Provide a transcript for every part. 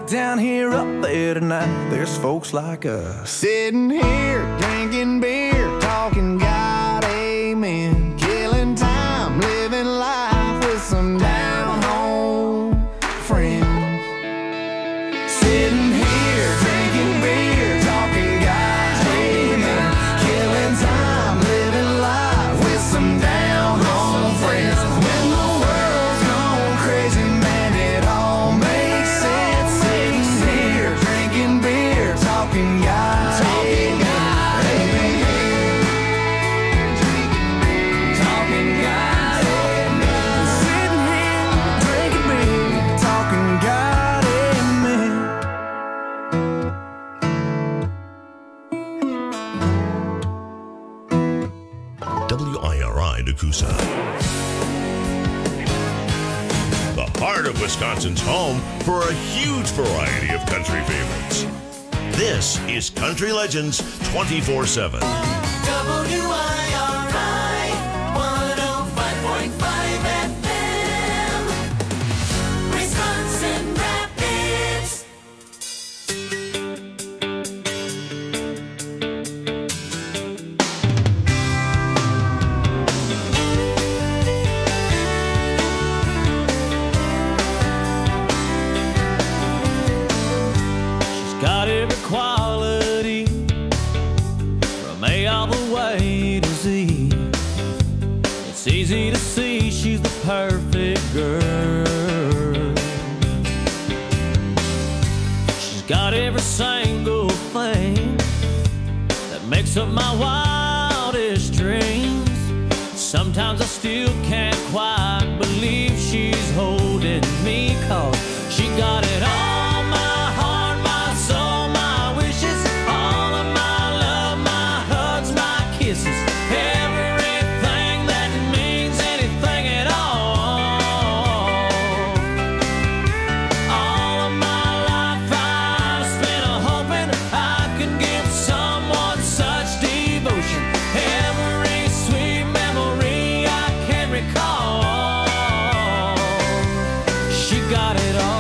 like down here, up there tonight, there's folks like us. Sitting here, drinking beer, talking God, amen. Killing time, living life with some down-home friends. Sitting here, drinking beer, talking God, amen. Killing time, living life with some down-home friends. When the world's gone crazy, man, it all makes sense. Sitting here, drinking beer, talking God, amen. Talking God, amen. Sitting here, drinking beer, talking God, amen. WIRI Nakusa. The heart of Wisconsin's home for a huge variety of country favorites. This is Country Legends 24/7. WIRI 105.5 FM, Wisconsin Rapids. She's got every quality from A all the way to Z. It's easy to see she's the perfect girl. She's got every single thing that makes up my wildest dreams. Sometimes I still can't quite believe she's holding me, 'cause she got it all. My heart, my soul, my wishes, all of my love, my hugs, my kisses, everything that means anything at all. All of my life I've spent hoping I could give someone such devotion. Every sweet memory I can recall. She got it all.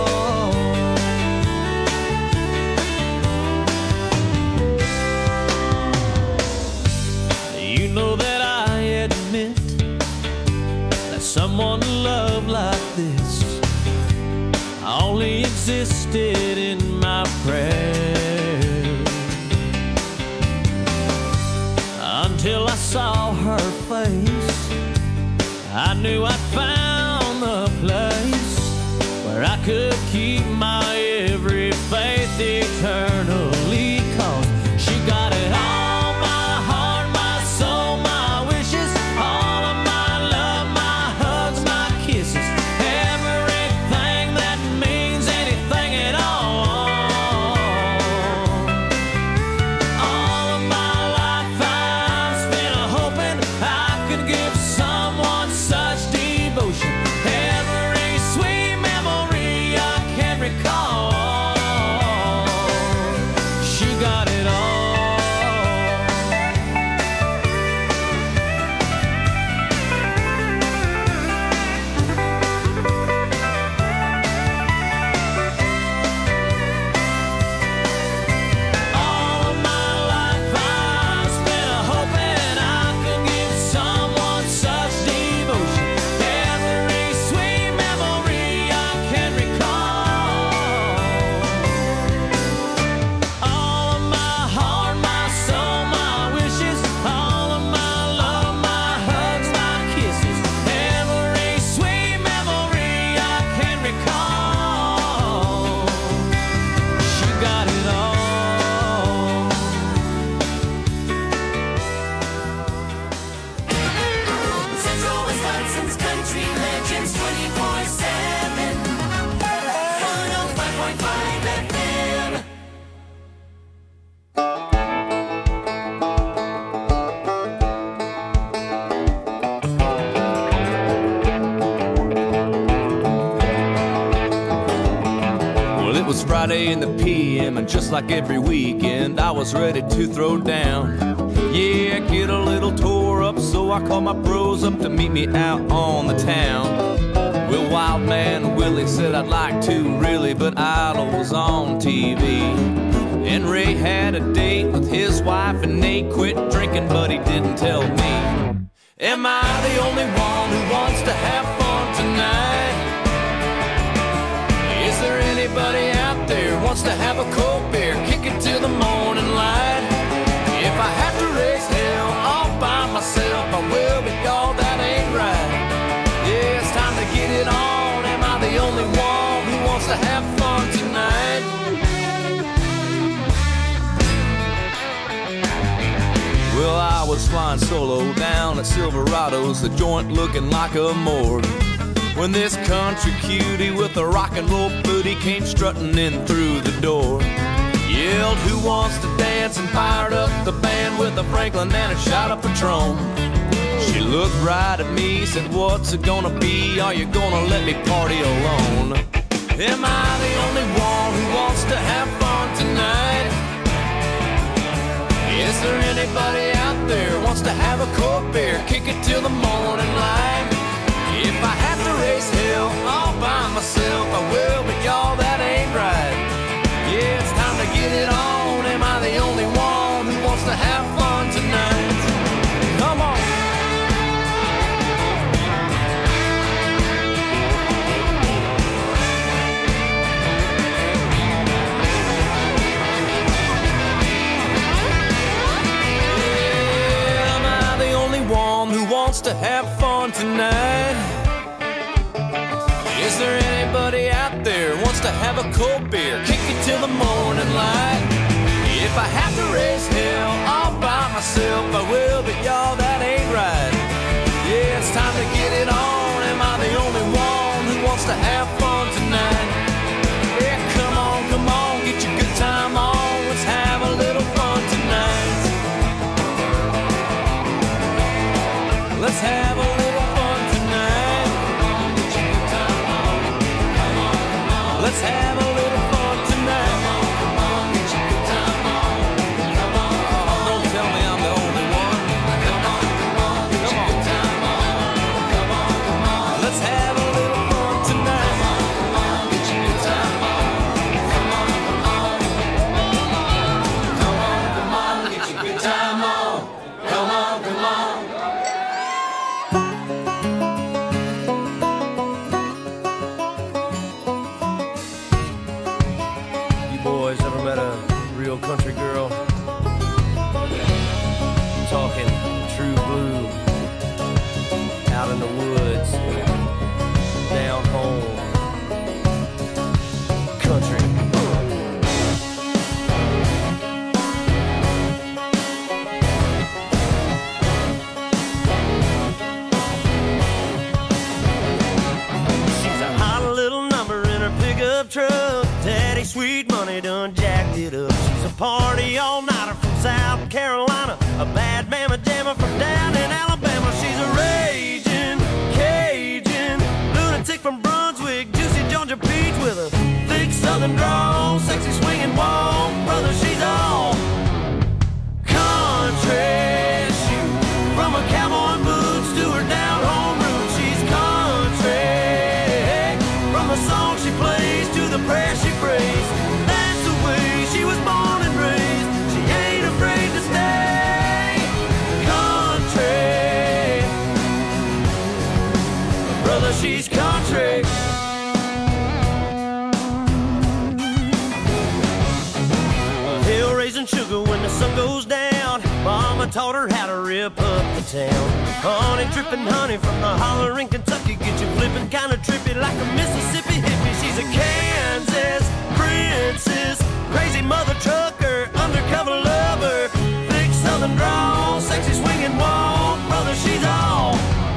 You know that I admit that someone to love like this only existed in my prayers, until I saw her face. I knew I'd found the place where I could keep my every faith eternally, 'cause she got it all. My heart, my soul, my wishes, all of my love, my hugs, my kisses, everything that means anything at all. All of my life I've spent hoping I could give someone such devotion. Every sweet memory I can recall. She got it all. All of my life I've spent hoping I could give someone such devotion. Every sweet memory I can recall. All of my heart, my soul, my wishes, all of my love, my hugs, my kisses, every sweet memory I can recall. She got it all. Central Wisconsin's Country Legends 24/7, 105.5 FM. Well, it was Friday in the PM, and just like every weekend, I was ready to throw down. Yeah, get a little tore up, so I called my bros up to meet me out on the town. Well, Wild Man Willie said I'd like to really, but Isla was on TV. And Ray had a date with his wife and Nate quit drinking, but he didn't tell me. Am I the only one who wants to have fun tonight? Is there anybody out there who wants to have a cold beer, kick it till the morning light? If I have to raise hell all by myself, I will, but y'all, that ain't right. Yeah, it's time to get it on. Am I the only one who wants to have fun tonight? Well, I was flying solo down at Silverado's, the joint looking like a morgue, when this country cutie with a rock and roll booty came strutting in through the door. Yelled, who wants to dance, and fired up the band with a Franklin and a shot of Patron. She looked right at me, said, what's it gonna be? Are you gonna let me party alone? Am I the only one who wants to have fun tonight? Is there anybody out there who wants to have a cold beer, kick it till the morning light? If I have to raise hell all by myself, I will, but y'all, that ain't right. Yeah, it's time to get it on. Am I the only one who wants to have fun tonight? Come on. Yeah, am I the only one who wants to have fun tonight? Is there anybody out there who wants to have a cold beer, kick it till the morning light? If I have to raise hell all by myself, I will, but y'all, that ain't right. Yeah, it's time to get it on. Am I the only one who wants to have fun tonight? Yeah, come on, get your good time on. Let's have a little fun tonight. Let's have a little fun tonight. Let's have a little fun tonight. Come on, get your good time on. Come on, don't tell me I'm the only one. Come on, get your good time on. Come on, let's have a little fun tonight. Come on, get your good time on. Come on, get your good time on. Come on. Boys ever met a real country girl? I'm talking true blue, out in the woods, down home, country. She's a hot little number in her pickup truck. Daddy Sweet Money done jacked it up. She's a party all-nighter from South Carolina, a bad mamma jammer from down in Alabama. She's a raging Cajun lunatic from Brunswick, juicy Georgia peach with a thick southern drawl, sexy swinging walk. Brother, she's all country. Shoot, from her cowboy boots to her down-home roots, she's country. From the song she plays to the prayer she prays, that's the way she was born and raised. She ain't afraid to stay country. Brother, she's country. Hill raising sugar when the sun goes down. Mama taught her how to rip up the town. Honey dripping honey from the holler in Kentucky, get you flipping kinda trippy like a Mississippi hippie. She's a Kansas princess, crazy mother trucker, undercover lover, thick southern drawl, sexy swinging walk. Brother, she's all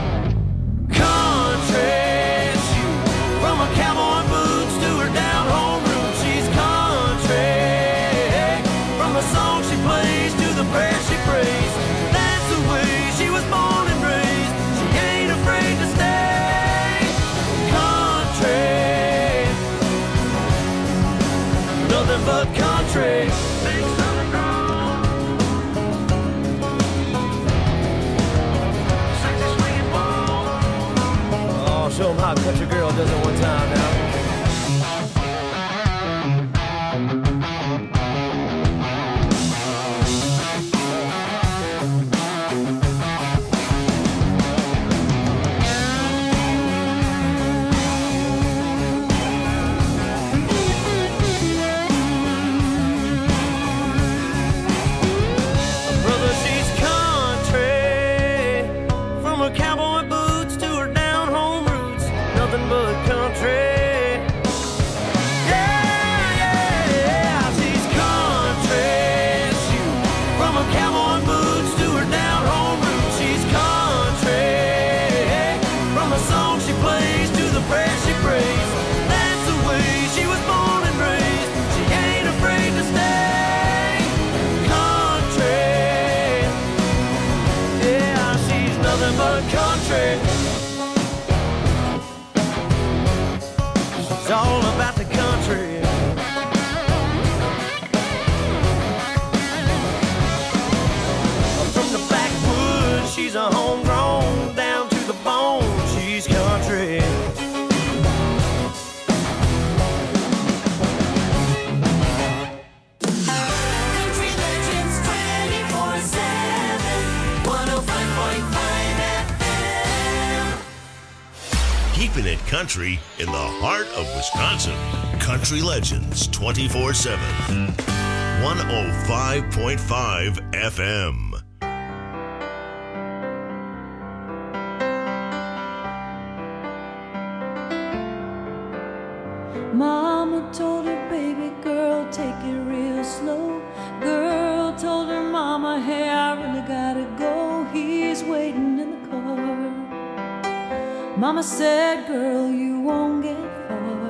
country. Shoot, from her cowboy boots to her down-home roots, she's country. From the song she plays to the prayer she prays, that's the way she was born and raised. She ain't afraid to stay country. Nothing but country. Big southern drawl, sexy swinging walk. Oh, show them how a country girl does it one time now. It's all about the country. From the backwoods, she's a homegrown, down to the bone, she's country. Country Legends 24/7, 105.5 FM. Keeping it country in the heart of Wisconsin. Country Legends 24/7. 105.5 FM. Mama told her baby girl, take it real slow. Girl told her mama, hey, I really gotta go. He's waiting in the car. Mama said, girl, you won't get far.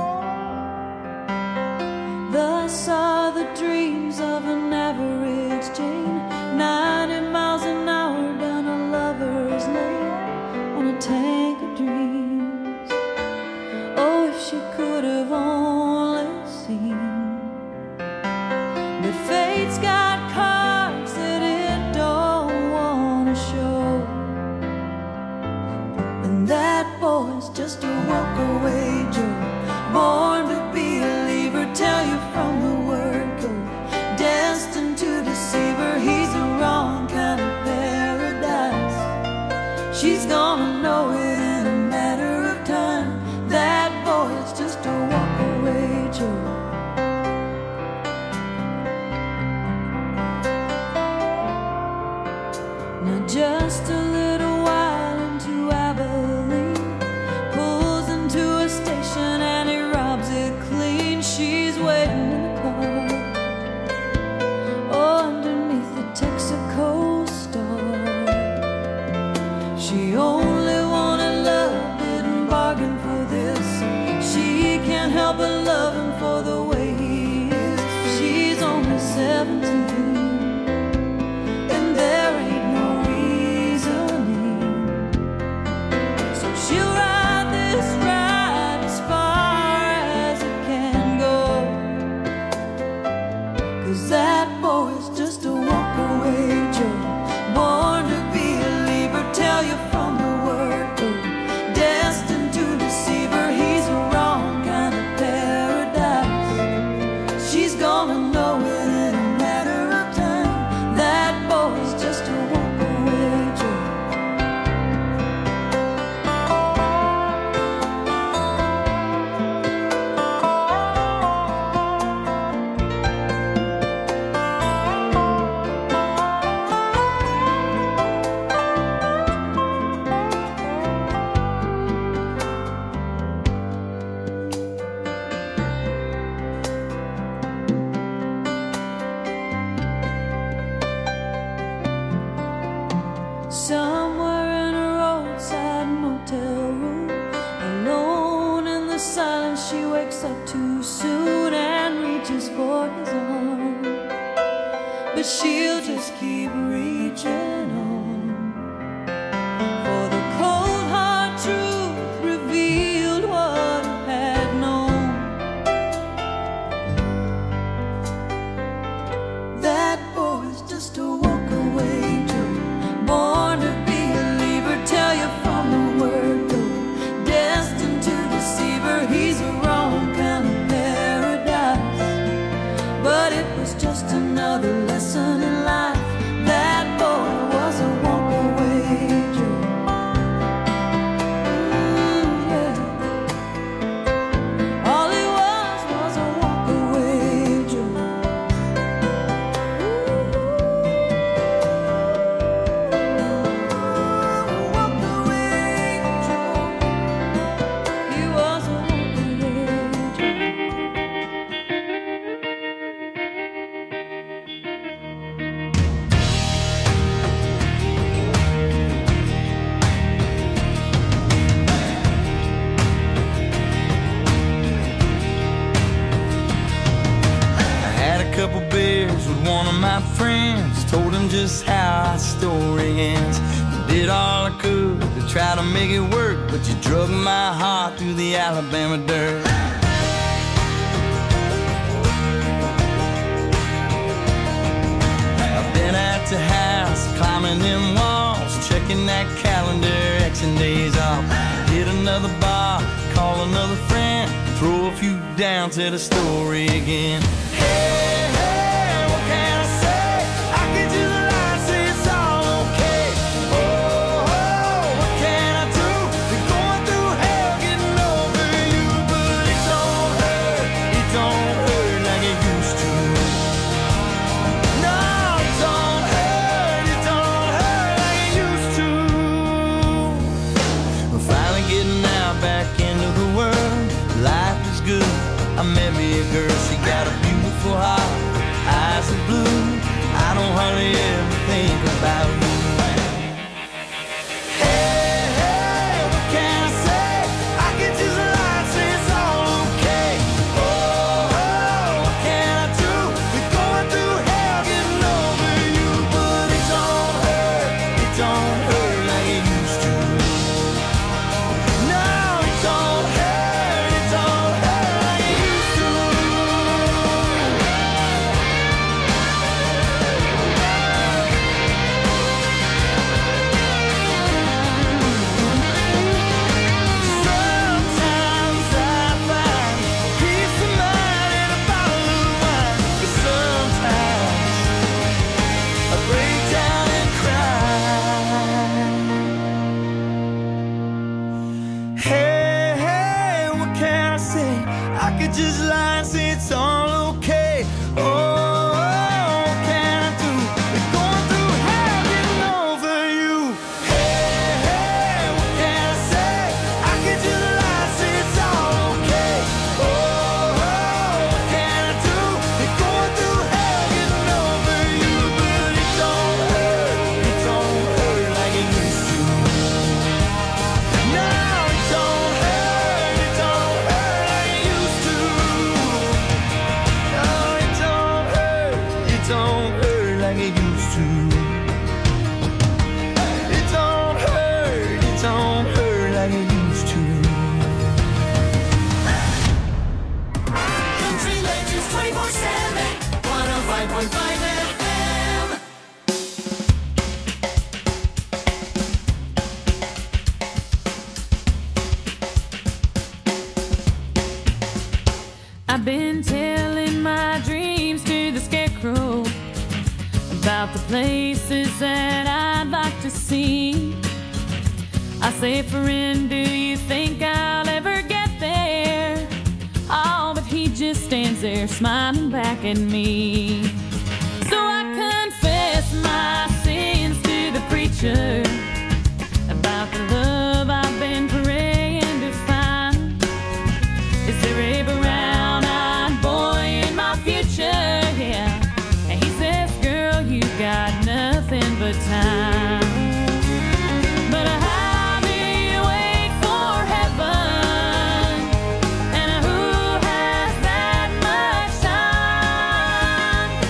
Thus are the dreams of an average Jane, 90 miles an hour down a lover's lane on a tank of dreams. Oh, if she could have only seen that fate's got cards that it don't wanna show, and that boy's just a walk-away Joe, born to be a leaver, tell you from the word go, destined to deceive her, he's the wrong kind of paradise. She's gonna know it in a matter of time. That boy's just a walk-away Joe. Now just a little while into Abilene, pulls into a station and he robs it clean. She's waiting in the car, oh, underneath the Texaco star. She only wanted love, didn't bargain for this. She can't help but love him for the way he is. She's only 17, and there ain't no reasoning. So she'll ride this ride as far as it can go, 'cause that boy's just a walk-away Joe, born to be a leaver, tell you from the word go, destined to deceive her, he's a wrong kind of paradise. She's gonna know it in a matter of time. That boy's just a walk-away Joe. Somewhere in a roadside motel room, alone in the silence, she wakes up too soon and reaches for his arm, but she'll just keep reaching on, for the cold hard truth revealed what he had known. That boy's just a walk-away Joe, born to be a leaver, tell you from the word go, but it was just another lesson in life. That boy was a walk-away Joe. Yeah. All he was a walk-away Joe. Walk-away Joe. He was a walk-away Joe. I had a couple beers with one of my friends, told him just how our story ends. Did all I could to try to make it work, but you drug my heart through the Alabama dirt. I've been at the house, climbing them walls, checking that calendar, Xing days off. Hit another bar, call another friend, throw a few down, tell the story again. Hey, hey, what can I say? I can just lie, say it's all okay. Oh, oh, what can I do? Been going through hell, getting over you, but it don't hurt like it used to. No, it don't hurt like it used to. We're finally getting out back into the world. Life is good. I met me a girl, she got a beautiful heart, eyes are blue. I don't hardly ever think about you. Hey, hey, what can I say? I can just lie, say it's all okay. Oh, oh, what can I do? We're going through hell, getting over you, but it don't hurt like it used to. No, it don't hurt like it used to. Sometimes I find peace of mind in a bottle of wine, but sometimes I break down and cry. Hey, hey, what can I say? I could just lie and say it's all okay. Oh, what can I do? We're going through hell, getting over you. Hey, hey, what can I say? I could just lie and say it's all okay. Oh, what can I do? We're going through hell, getting over you, but it don't hurt like it used to. No, it don't hurt like it used to. No, it don't hurt like it used to. It don't hurt like it used to. Country Legends 24/7, 105.5 FM. I've been telling my dreams to the scarecrow about the places that I'd like to see. I say, friend, do you think I'll ever get there? Oh, but he just stands there smiling back at me. So I confess my sins to the preacher about the love I've been praying to find. Is there a brown-eyed boy in my future? Yeah. And he says, girl, you've got nothing but time. But how do you wait for heaven? And who has that much time?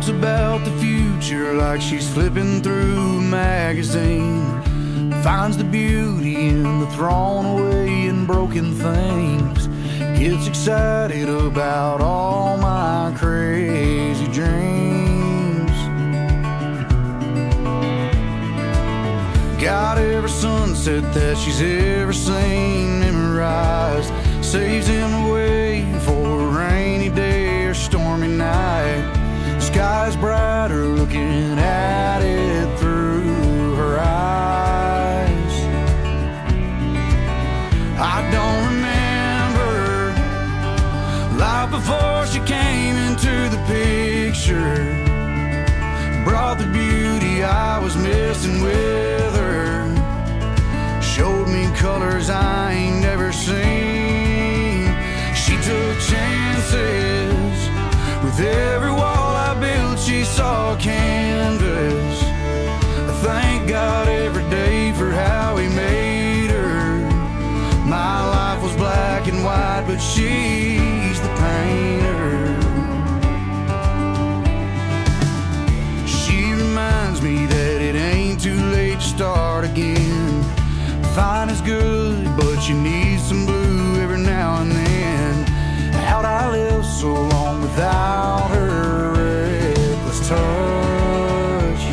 talks about the future like she's flipping through a magazine. Finds the beauty in the thrown away and broken things. Gets excited about all my crazy dreams. Got every sunset that she's ever seen memorized. Saves him away for a rainy day or stormy night. Sky's brighter looking at it through her eyes. I don't remember life before she came into the picture. Brought the beauty I was missing with her. Showed me colors I ain't never seen. She took chances. With every wall I built, she saw canvas. I thank God every day for how he made her. My life was black and white, but she's the painter. She reminds me that it ain't too late to start again. Fine is good, but you need some blue every now and then. How'd I live so long without her reckless touch?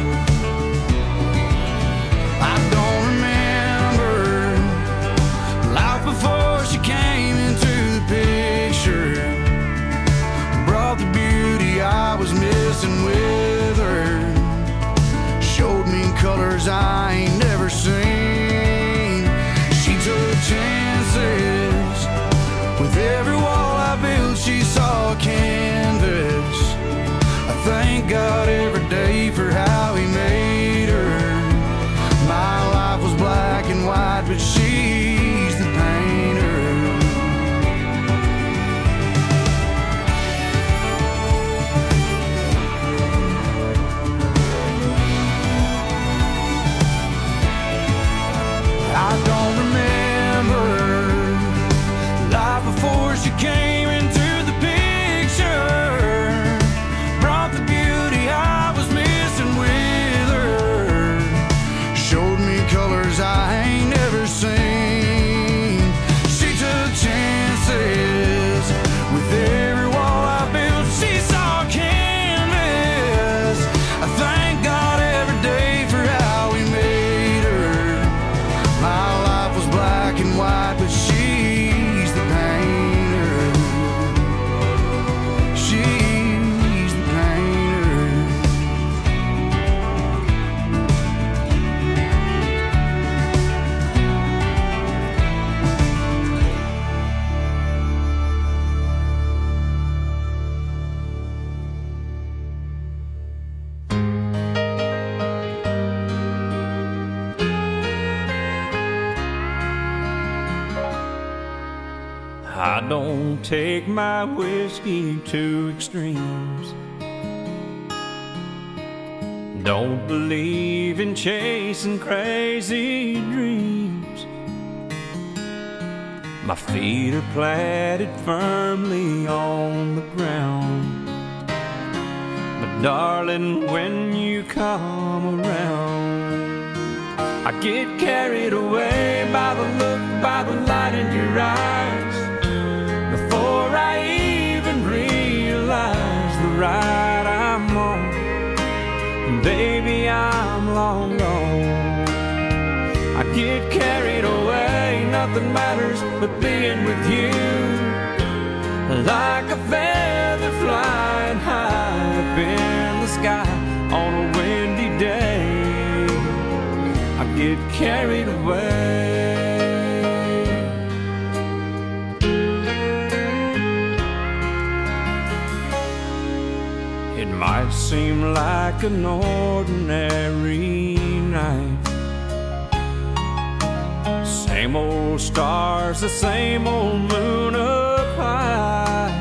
I don't remember life before she came into the picture. Brought the beauty I was missing with her. Showed me colors I ain't never seen. She took chances. With every wall I built, she saw canvas. I thank God every day for how he made her. My life was black and white, but she's the painter. I don't remember life before she came into the picture. Brought the beauty I was missing with her. Showed me colors I ain't never seen. She took chances. With every wall I built, she saw canvas. I thank God every day for how he made her. My life was black and white, but she's the painter. She's the painter. I don't take my whiskey to extremes. Don't believe in chasing crazy dreams. My feet are planted firmly on the ground. But darling, when you come around, I get carried away by the look, by the light in your eyes. Before I even realize the ride I'm on, baby, I'm long gone. I get carried away, nothing matters but being with you. Like a feather flying high up in the sky on a windy day, I get carried away. It might seem like an ordinary night. Same old stars, the same old moon up high.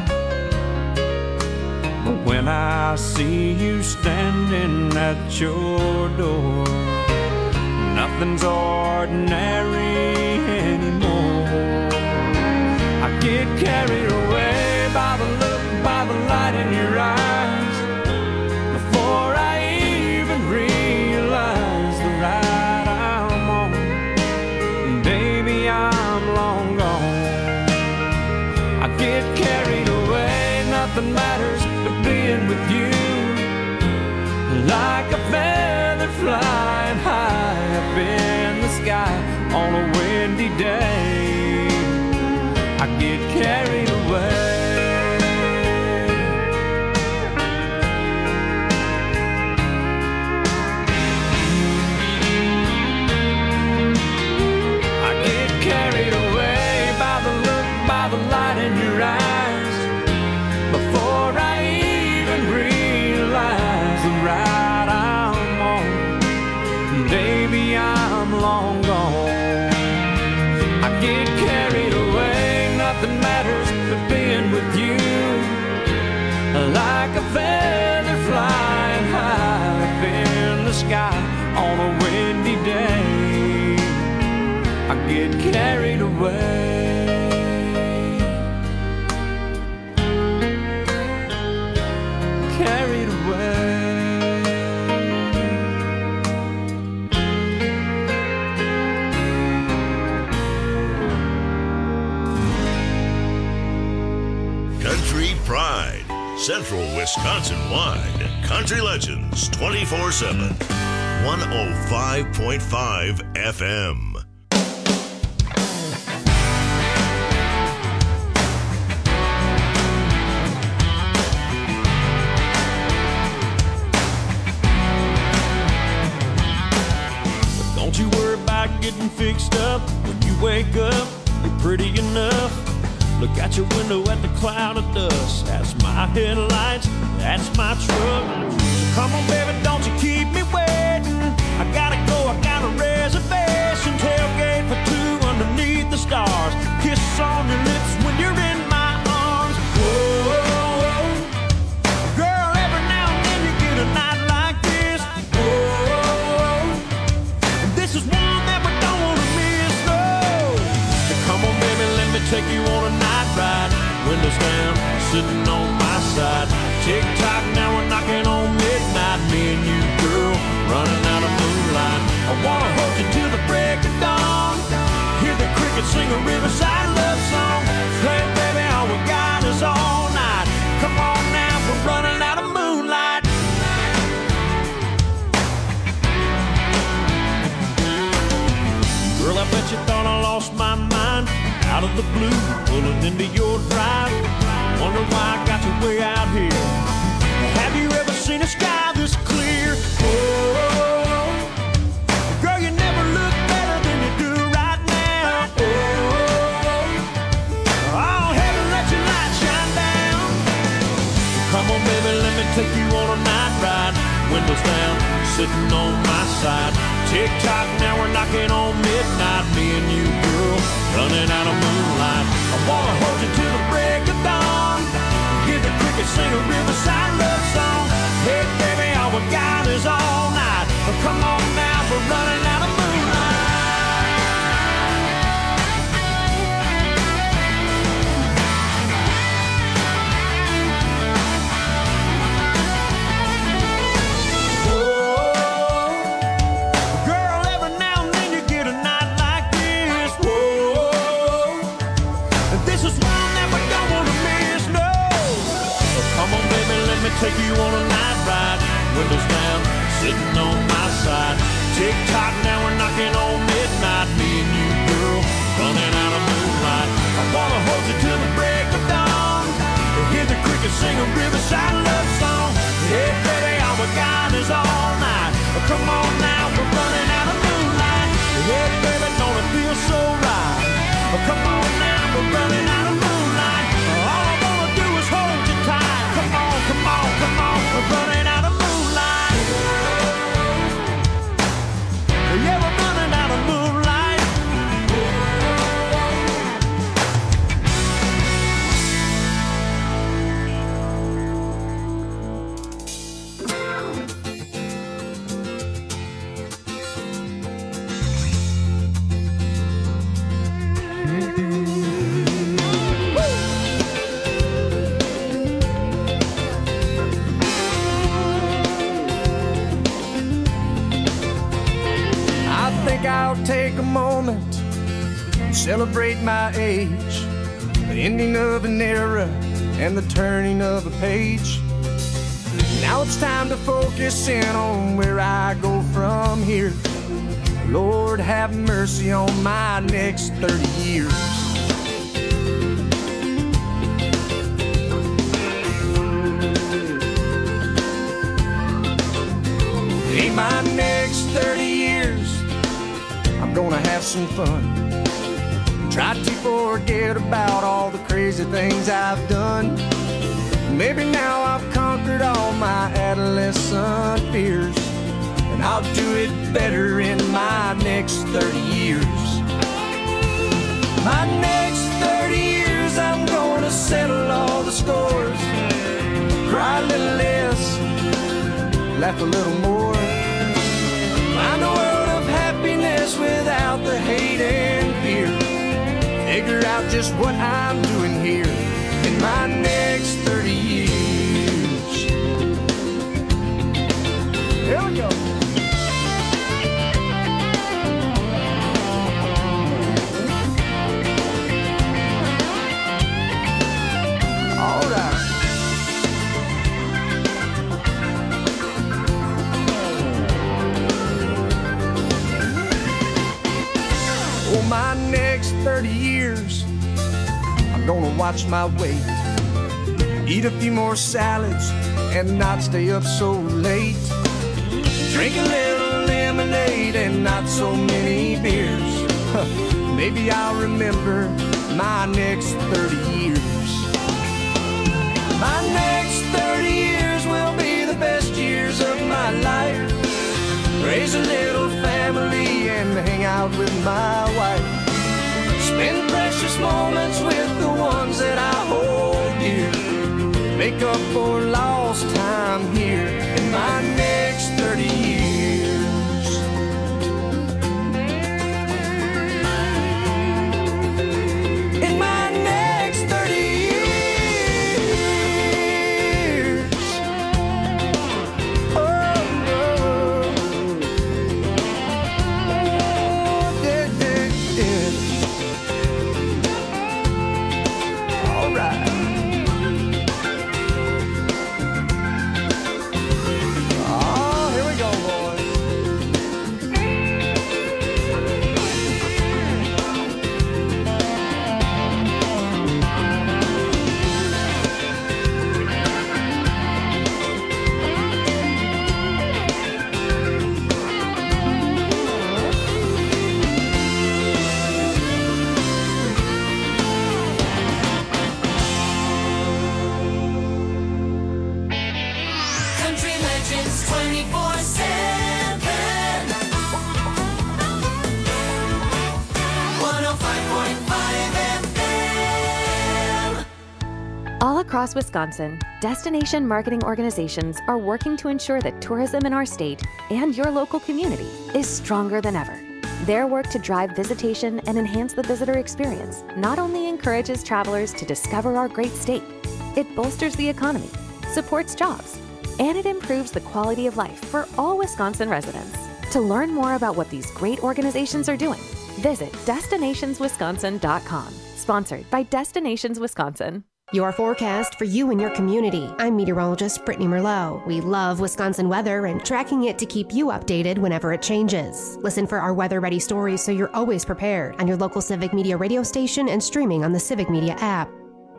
But when I see you standing at your door, nothing's ordinary anymore. I get carried away by the look, by the light in your eyes. carried away. Carried away. Country Pride, Central Wisconsin-wide. Country Legends 24/7. 105.5 FM. Don't you worry about getting fixed up. When you wake up, you're pretty enough. Look out your window at the cloud of dust. That's my headlights, that's my truck. So come on, baby, don't you keep me waiting. I gotta go, I got a reservation. Tailgate for two underneath the stars. Kiss on your lips when you're in my arms. Whoa, girl, every now and then you get a night like this. Whoa, and this is one that we don't wanna miss, no. So come on, baby, let me take you on a night ride. Windows down, sitting on my side. Tick-tock, now we're knocking on midnight. Me and you, girl, running out of moonlight. I wanna hold you till the break of dawn. Hear the crickets sing a riverside love song. Hey, baby, all we got is all night. Come on now, we're running out of moonlight. Girl, I bet you thought I lost my mind. Out of the blue, pulling into your drive. Wonder why I got you way out here. Have you ever seen a sky this clear? Oh, girl, you never look better than you do right now. Oh, heaven, let your light shine down. Come on, baby, let me take you on a night ride. Windows down, sitting on my side. Tick-tock, now we're knocking on midnight. Me and you, girl, running out of moonlight. I wanna hold you till the break of dawn. Hear the crickets sing a riverside love song. Hey, baby, all we got is all night. Come on now, we're running out of take you on a night ride. Windows down, sitting on my side. Tick-tock, now we're knocking on midnight. Me and you, girl, running out of moonlight. I wanna hold you till the break of dawn. Hear the crickets sing a riverside love song. Hey, baby, all we got is all night. Come on now, we're running out of moonlight. Hey, baby, don't it feel so right? Come on now, we're running out of moonlight. All I wanna do is hold you tight. Come on, come on, come on, we're running out of moonlight. Yeah, we're running out of moonlight. I'll take a moment and celebrate my age, the ending of an era and the turning of a page. Now it's time to focus in on where I go from here. Lord, have mercy on my next 30 years. In my next 30 years, I'm gonna have some fun. Try to forget about all the crazy things I've done. Maybe now I've conquered all my adolescent fears, and I'll do it better in my next 30 years. My next 30 years, I'm gonna settle all the scores. Cry a little less, laugh a little more. Find a world of happiness without the hate and fear. about just what I'm doing here in my next 30 years. Here we go. All right. For my next 30 years, I'm gonna watch my weight, eat a few more salads, and not stay up so late. Drink a little lemonade and not so many beers. Maybe I'll remember my next 30 years. My next 30 years will be the best years of my life. Raise a little family and hang out with my wife. Spend precious moments with the ones that I hold dear. Make up for lost time here in my next 30 years. In my next 30 years. Oh, oh. Yeah, yeah, yeah. All right. Oh, here we go, boys. Country Legends 24/7. 105.5 FM. All across Wisconsin, destination marketing organizations are working to ensure that tourism in our state and your local community is stronger than ever. Their work to drive visitation and enhance the visitor experience not only encourages travelers to discover our great state, it bolsters the economy, supports jobs, and it improves the quality of life for all Wisconsin residents. To learn more about what these great organizations are doing, visit destinationswisconsin.com. Sponsored by Destinations Wisconsin. Your forecast for you and your community. I'm meteorologist Brittany Merlot. We love Wisconsin weather and tracking it to keep you updated whenever it changes. Listen for our weather-ready stories so you're always prepared on your local Civic Media radio station and streaming on the Civic Media app.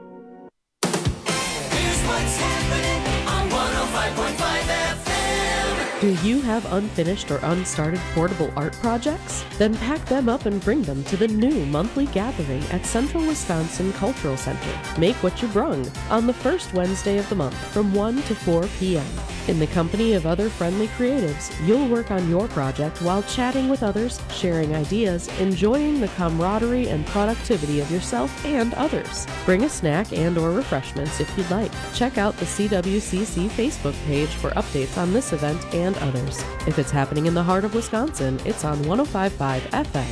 Here's what's happening on 105.5 FM. Do you have unfinished or unstarted portable art projects? Then pack them up and bring them to the new monthly gathering at Central Wisconsin Cultural Center. Make what you brung on the first Wednesday of the month from 1 to 4 p.m. In the company of other friendly creatives, you'll work on your project while chatting with others, sharing ideas, enjoying the camaraderie and productivity of yourself and others. Bring a snack and or refreshments if you'd like. Check out the CWCC Facebook page for updates on this event and others. If it's happening in the heart of Wisconsin, it's on 105.5 FM.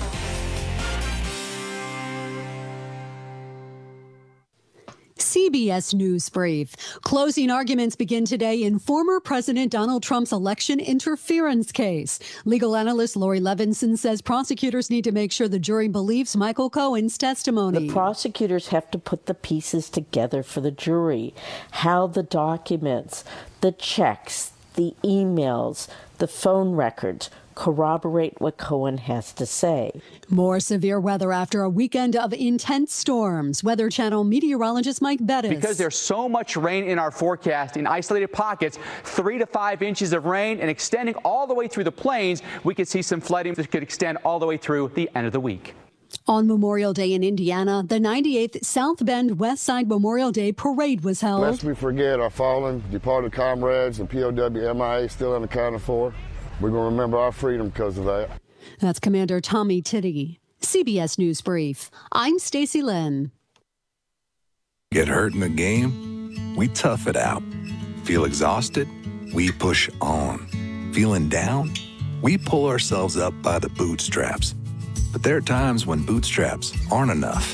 CBS News Brief. Closing arguments begin today in former President Donald Trump's election interference case. Legal analyst Lori Levinson says prosecutors need to make sure the jury believes Michael Cohen's testimony. The prosecutors have to put the pieces together for the jury. How the documents, the checks, the emails, the phone records corroborate what Cohen has to say. More severe weather after a weekend of intense storms. Weather Channel meteorologist Mike Bettis. Because there's so much rain in our forecast, in isolated pockets, 3 to 5 inches of rain, and extending all the way through the plains, we could see some flooding that could extend all the way through the end of the week. On Memorial Day in Indiana, the 98th South Bend West Side Memorial Day Parade was held. Lest we forget our fallen, departed comrades and POW MIA still unaccounted for. We're going to remember our freedom because of that. That's Commander Tommy Titty. CBS News Brief. I'm Stacy Lynn. Get hurt in the game? We tough it out. Feel exhausted? We push on. Feeling down? We pull ourselves up by the bootstraps. But there are times when bootstraps aren't enough.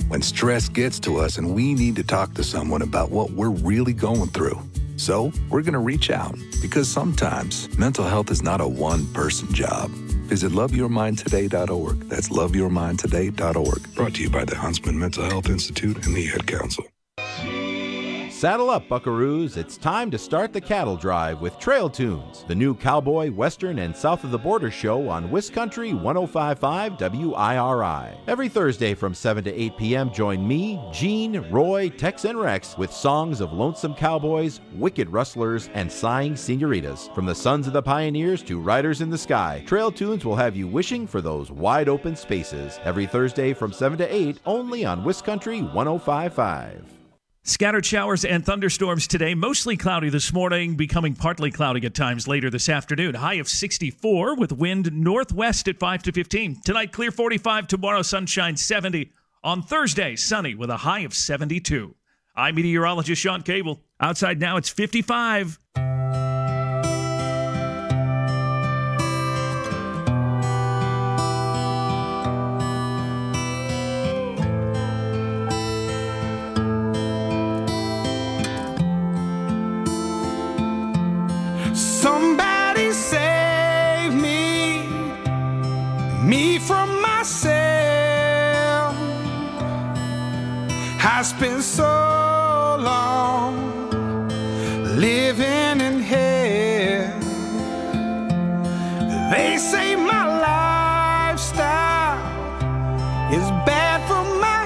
when stress gets to us and we need to talk to someone about what we're really going through. So we're going to reach out, because sometimes mental health is not a one-person job. Visit loveyourmindtoday.org. That's loveyourmindtoday.org. Brought to you by the Huntsman Mental Health Institute and the Ad Council. Saddle up, buckaroos. It's time to start the cattle drive with Trail Tunes, the new cowboy, western, and south of the border show on Wiscountry 105.5 WIRI. Every Thursday from 7 to 8 p.m., join me, Gene, Roy, Tex, and Rex with songs of lonesome cowboys, wicked rustlers, and sighing senoritas. From the sons of the pioneers to riders in the sky, Trail Tunes will have you wishing for those wide open spaces. Every Thursday from 7 to 8, only on Wiscountry 105.5. Scattered showers and thunderstorms today. Mostly cloudy this morning, becoming partly cloudy at times later this afternoon. High of 64 with wind northwest at 5 to 15. Tonight, clear 45. Tomorrow, sunshine 70. On Thursday, sunny with a high of 72. I'm meteorologist Sean Cable. Outside now, it's 55. Somebody save me from myself. I spent so long living in hell. They say my lifestyle is bad for my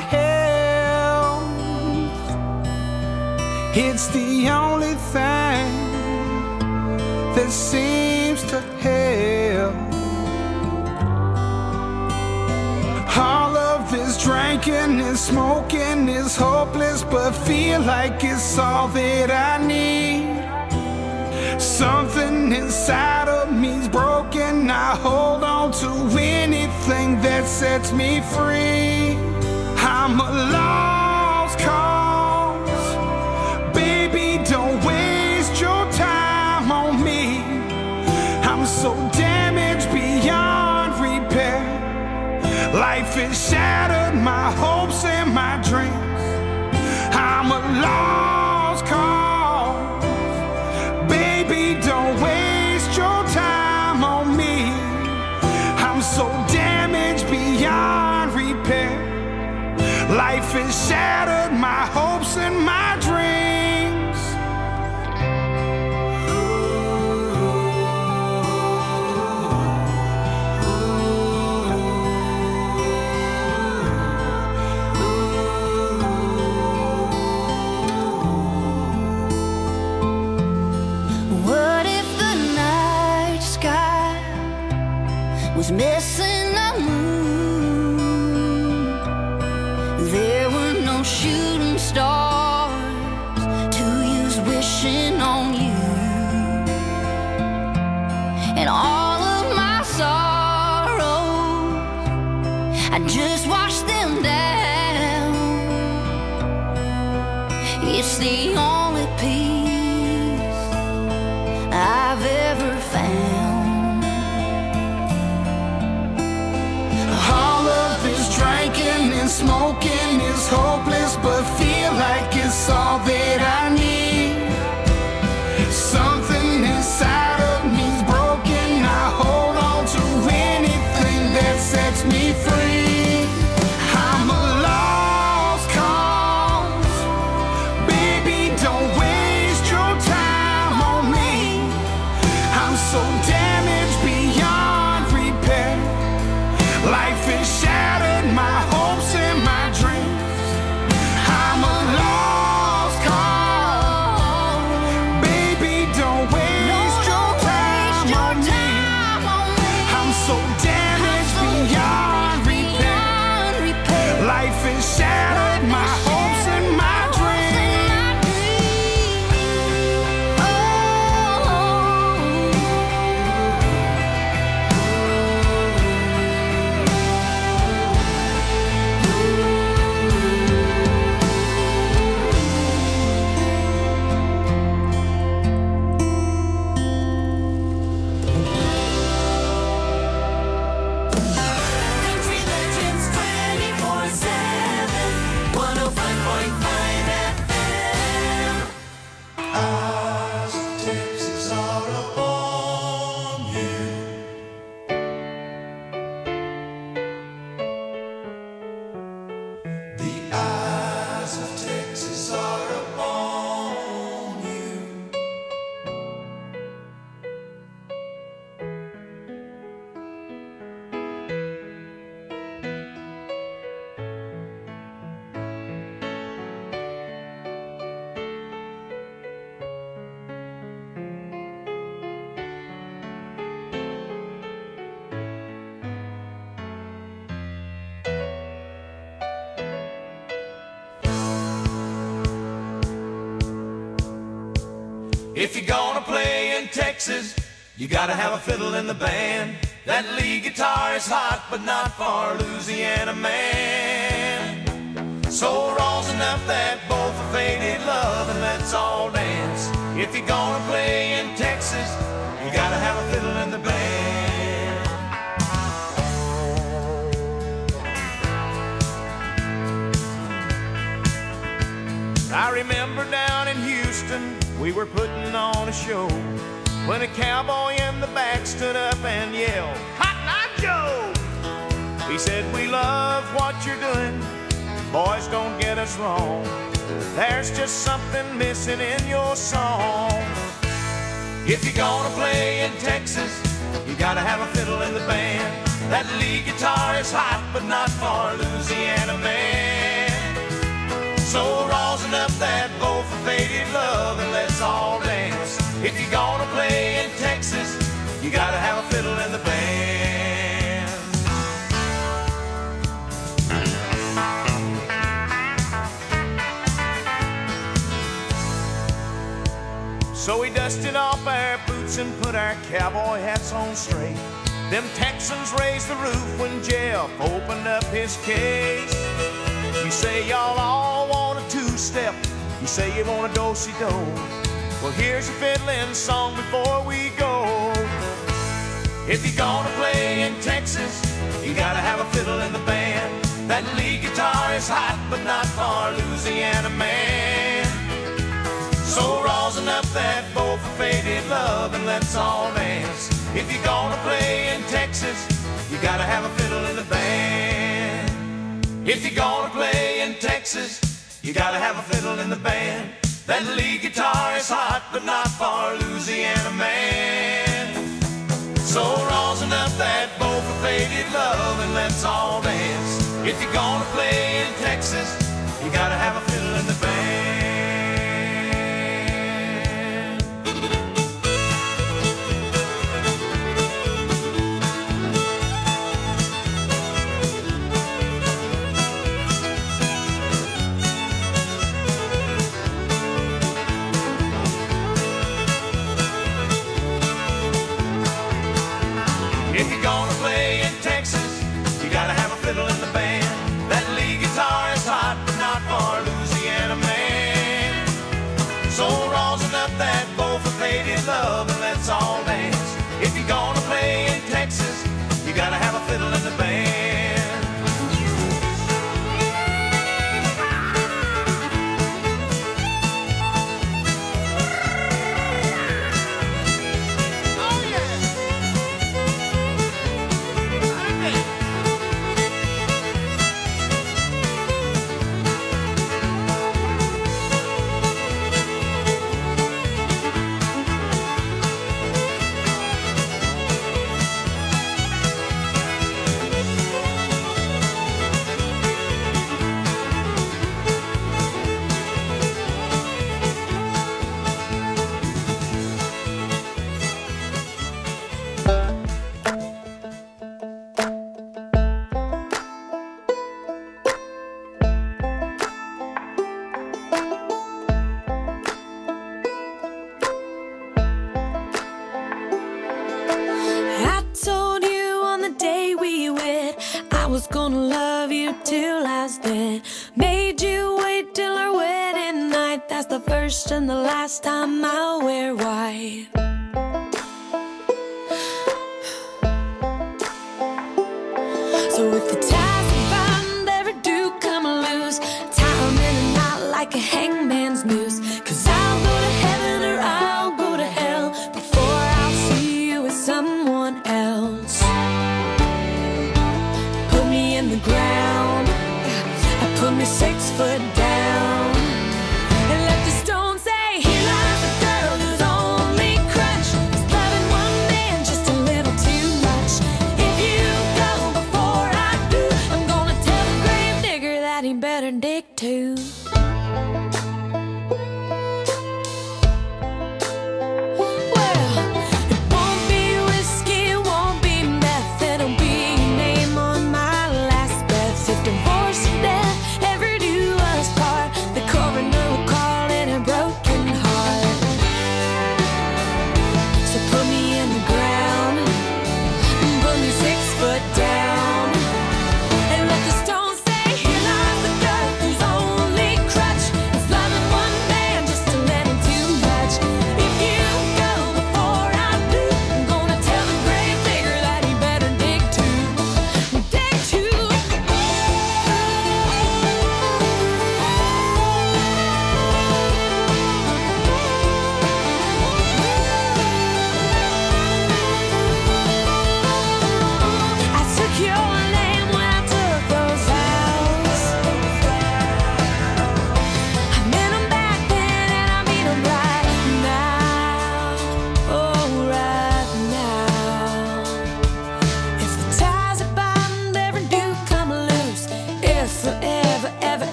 health. It's the only thing that seems to help. All of this drinking and smoking is hopeless, but feel like it's all that I need. Something inside of me's broken. I hold on to anything that sets me free. I'm a lost cause. Baby, don't waste your time on me. I'm so damaged beyond repair. Life has shattered my hopes and my dreams. I'm a lost cause. Baby, don't waste your time on me. I'm so damaged beyond repair. Life has shattered my hopes and my dreams. Was missing a moon. There were no shooting stars to use wishing on you. And all of my sorrows, I just washed them down. It's the only peace I've ever found. Drinking and smoking is hopeless, but feel like it's all that I need. Something inside of me's broken. I hold on to anything that sets me free. I'm a lost cause. Baby, don't waste your time on me. I'm so damaged beyond repair. Life is shattered, my hopes and my dreams. I'm a lost cause. If you're gonna play in Texas, you gotta have a fiddle in the band. That lead guitar is hot, but not for Louisiana man. So rosin up that bowl for faded love and let's all dance. If you're gonna play in Texas, you gotta have a fiddle in the band. I remember down in Houston, we were putting on a show when a cowboy in the back stood up and yelled, "Cotton Eye Joe!" He said, "We love what you're doing. Boys, don't get us wrong. There's just something missing in your song. If you're gonna play in Texas, you gotta have a fiddle in the band. That lead guitar is hot, but not for Louisiana man. So rosin up that bowl for faded love and let's all dance. If you're gonna play in Texas, you gotta have a fiddle in the band." So we dusted off our boots and put our cowboy hats on straight. Them Texans raised the roof when Jeff opened up his case. You say y'all all want a two-step. You say you want a do-si-do. Well, here's a fiddling song before we go. If you're gonna play in Texas, you gotta have a fiddle in the band. That lead guitar is hot, but not for Louisiana man. So rosin up that bowl for faded love and let's all dance. If you're gonna play in Texas, you gotta have a fiddle in the band. If you're gonna play in Texas, you gotta have a fiddle in the band. That lead guitar is hot, but not for Louisiana man. So rosin up that bowl for faded love and let's all dance. If you're gonna play in Texas, you gotta have a fiddle in the band. If you're gonna play in Texas, you gotta have a fiddle in the band. That lead guitar is hot, but not for Louisiana man. So rosin up that bowl for faded love and let's all dance. If you're gonna play in Texas, you gotta have a fiddle in the band. Was gonna love you till I was dead. Made you wait till our wedding night. That's the first and the last time I'll wear white. So if the ties are bound ever do come loose, tie 'em in a knot like a hangman's noose. 'Cause I'll go to heaven or I'll go to hell before I'll see you with someone else. In the ground, I put me 6 foot down and let the stone say, "Here lies a girl whose only crutch is loving one man just a little too much." If you go before I do, I'm gonna tell the grave digger that he better dig too.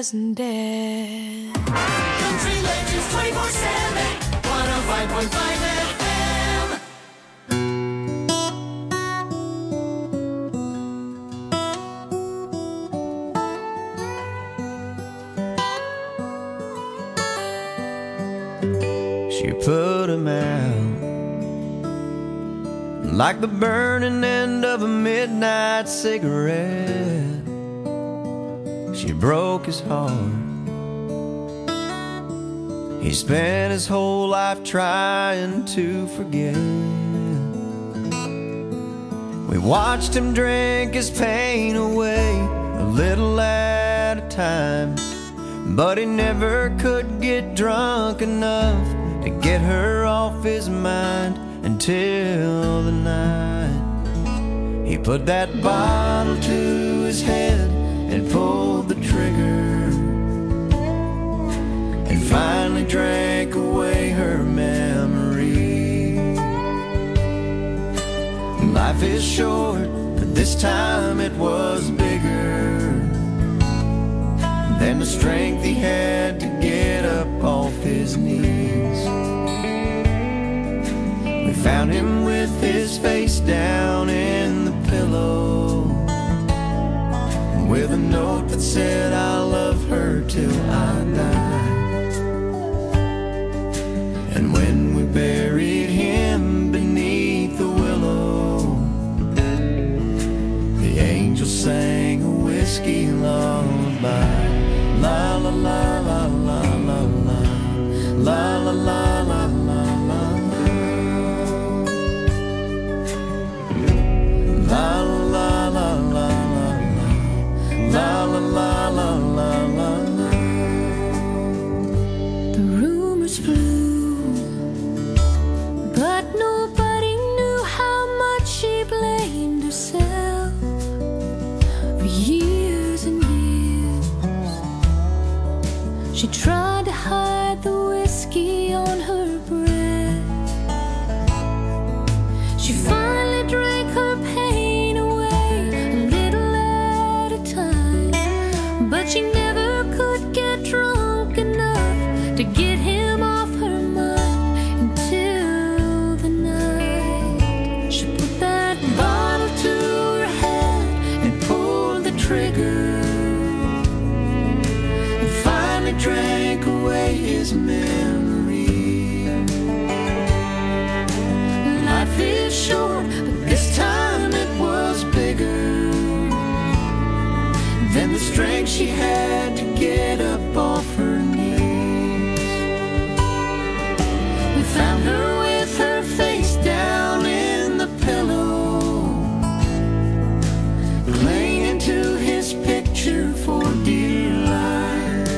wasn't dead. Country Legends 24/7, 105.5 FM. She put him out like the burning end of a midnight cigarette. She broke his heart. He spent his whole life trying to forget. We watched him drink his pain away, a little at a time, but he never could get drunk enough to get her off his mind until the night he put that bottle to his head and pulled the trigger and finally drank away her memory. Life is short, but this time it was bigger than the strength he had to get up off his knees. We found him with his face down in the pillow, with a note that said, "I love her till I die." And when we buried him beneath the willow, the angel sang a whiskey lullaby. La la la la la la la, la la la la la la, la la la la la, la la la la la la. The rumors flew, but nobody knew how much she blamed herself for years and years. She tried to hide the whiskey on her breath. She finally drank her pain away, a little at a time, but she never could get drunk enough to get him off her mind until the night she put that bottle to her head and pulled the trigger and finally drank away his memory. Life is short, but this time it was bigger than the strength she had to get up off her knees. We found her with her face down in the pillow, clinging to his picture for dear life.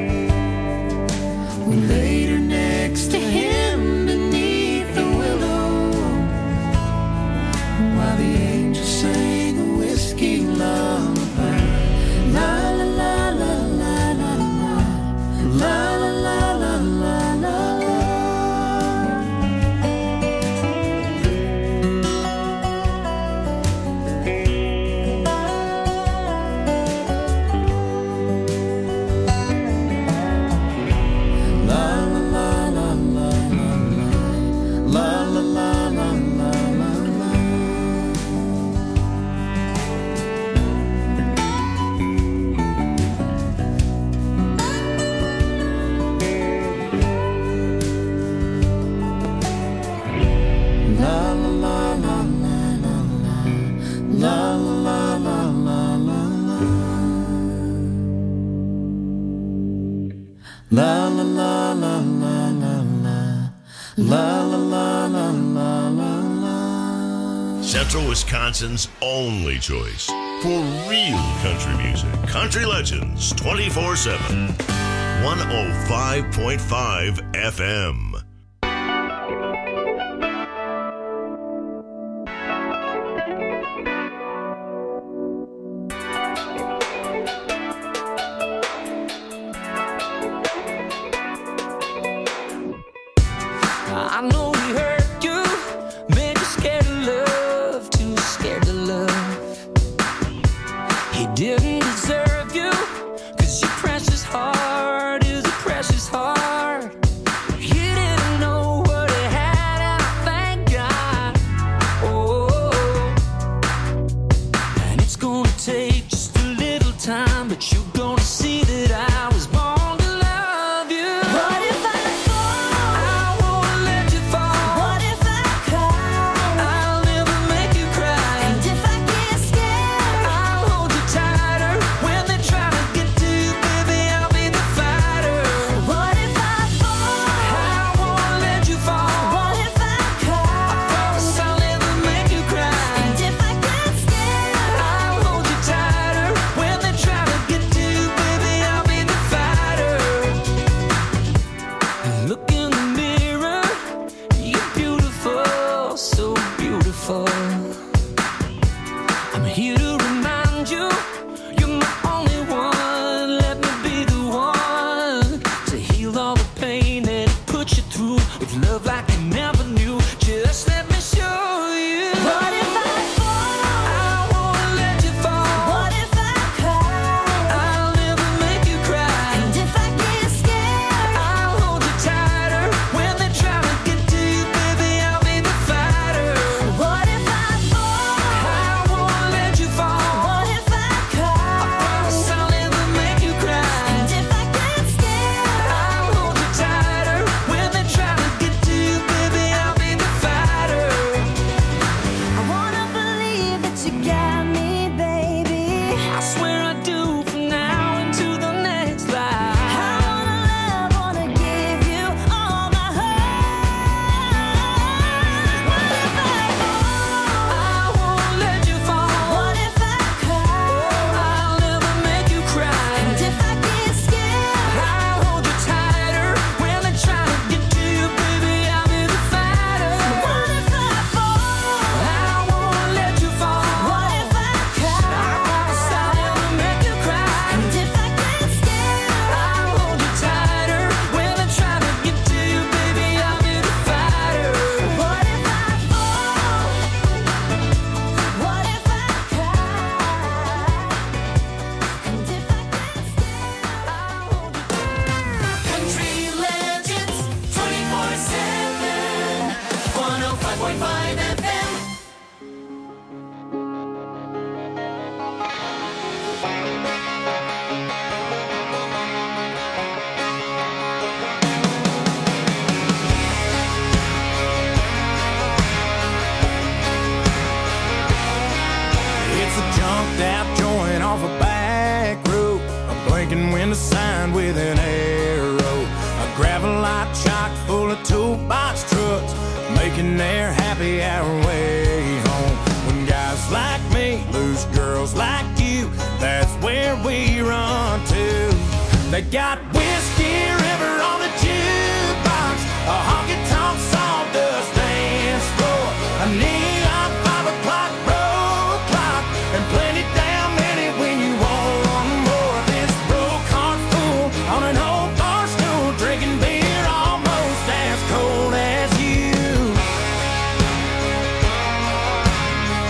We laid her next to him beneath the willow, while the angel sang a whiskey lullaby. La la la la la la la, la la la la la la. La la la la la la la, la la la la la la la. Central Wisconsin's only choice for real country music. Country Legends 24/7. 105.5 FM. I know he hurt you, made you scared of love, too scared to love. He didn't deserve you, 'cause you precious and a sign with an arrow. A gravel-lot chock full of toolbox trucks, making their happy hour way home. When guys like me lose girls like you, that's where we run to. They got